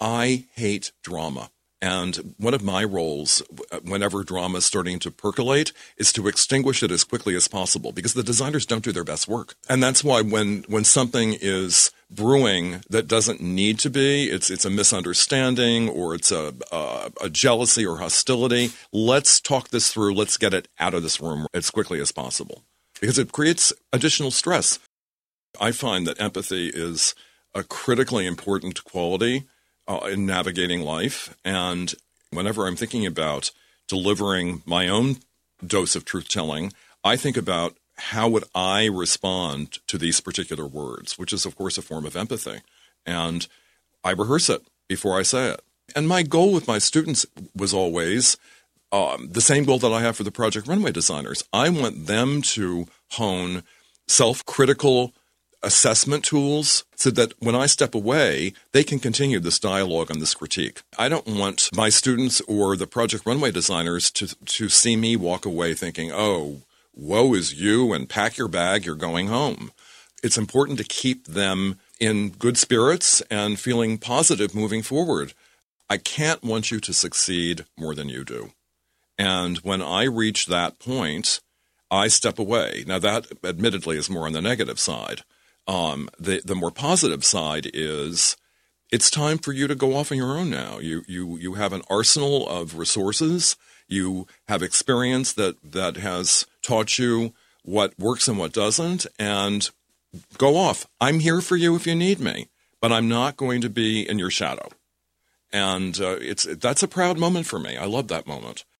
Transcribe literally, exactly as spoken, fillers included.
I hate drama. And one of my roles, whenever drama is starting to percolate, is to extinguish it as quickly as possible, because the designers don't do their best work. And that's why when, when something is brewing that doesn't need to be, it's it's a misunderstanding or it's a, a, a jealousy or hostility, let's talk this through. Let's get it out of this room as quickly as possible, because it creates additional stress. I find that empathy is a critically important quality Uh, in navigating life. And whenever I'm thinking about delivering my own dose of truth-telling, I think about how would I respond to these particular words, which is, of course, a form of empathy. And I rehearse it before I say it. And my goal with my students was always um, the same goal that I have for the Project Runway designers. I want them to hone self-critical assessment tools so that when I step away, they can continue this dialogue and this critique. I don't want my students or the Project Runway designers to to see me walk away thinking, oh, woe is you and pack your bag, you're going home. It's important to keep them in good spirits and feeling positive moving forward. I can't want you to succeed more than you do. And when I reach that point, I step away. Now, that admittedly is more on the negative side. Um, the, the more positive side is it's time for you to go off on your own now. You, you, you have an arsenal of resources. You have experience that, that has taught you what works and what doesn't, and go off. I'm here for you if you need me, but I'm not going to be in your shadow. And uh, it's that's a proud moment for me. I love that moment.